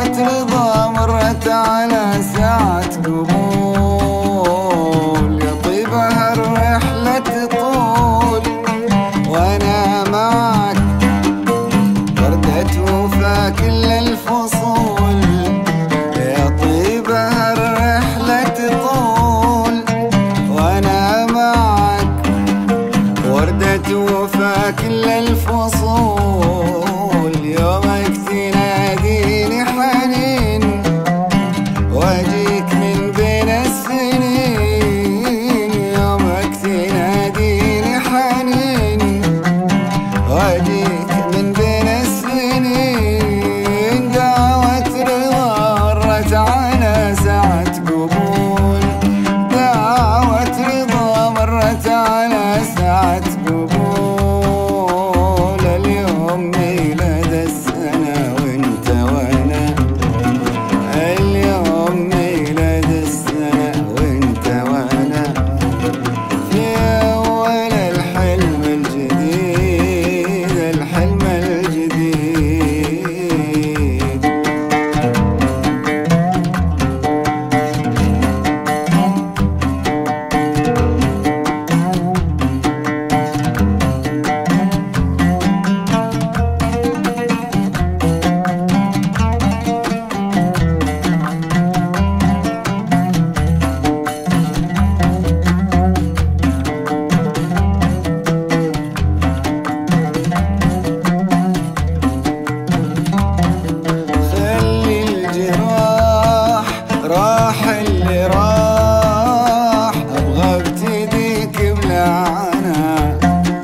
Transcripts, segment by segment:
دعوة رضا مرت على ساعة قبول، يا طيبها الرحلة طول وانا معك، وردة وفا كل الفصول. يا طيبها الرحلة طول وانا معك، وردة وفا كل الفصول. يومك تناديني حنين واجيك من بين السنين، يومك تناديني حنين واجيك من بين السنين. دعوة رضا مرت على ساعة قبول، دعوة رضا مرت على ساعة قبول. اليوم ميلاد السنة وانت وانا، اليوم ميلاد السنة وانت وانا، في أول الحلم الجديد، الحلم الجديد. راح اللي راح، أبغى ابتديك بلعنة.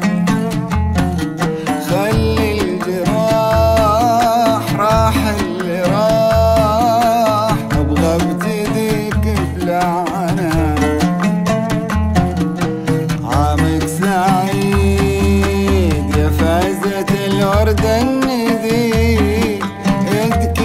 خلي الجراح راح اللي راح، أبغى ابتديك بلعنة. عامك سعيد يا فازة الورد الندي، يدك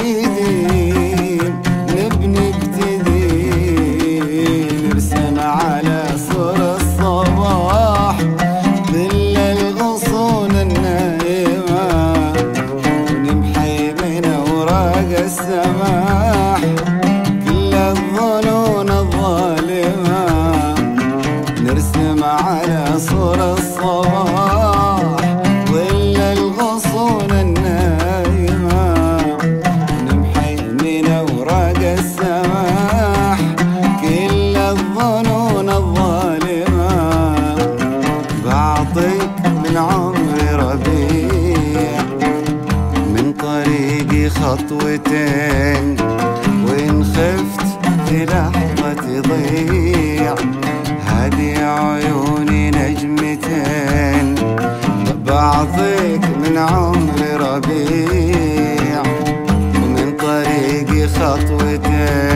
على صور الصباح ظل الغصون النائمة، ونمحي من أوراق السماح كل الظنون الظالمة. نرسم على صور الصباح ظل الغصون النائمة، ونمحي من أوراق السماح كل الظنون الظالمة. بعطيك من عمري ربيع، من طريقي خطوتين، وإن خفت في لحظة تضيع، هذه عيوني نجمتين. بعطيك من عمري ربيع، ومن طريقي خطوتين،